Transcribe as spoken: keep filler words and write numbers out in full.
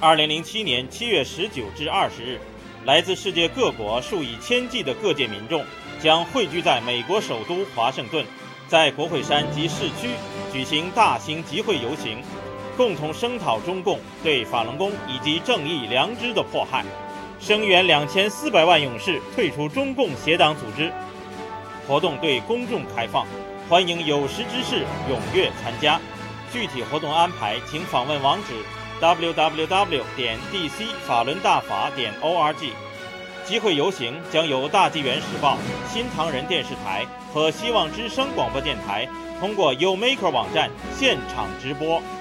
二零零七年七月十九至二十日，来自世界各国数以千计的各界民众将汇聚在美国首都华盛顿，在国会山及市区举行大型集会游行，共同声讨中共对法轮功以及正义良知的迫害，声援两千四百万勇士退出中共邪党组织。活动对公众开放，欢迎有识之士踊跃参加。具体活动安排请访问网址 double-u double-u double-u 点 d c 法轮大法点 org。集会游行将由大纪元时报、新唐人电视台和希望之声广播电台通过 YouMaker 网站现场直播。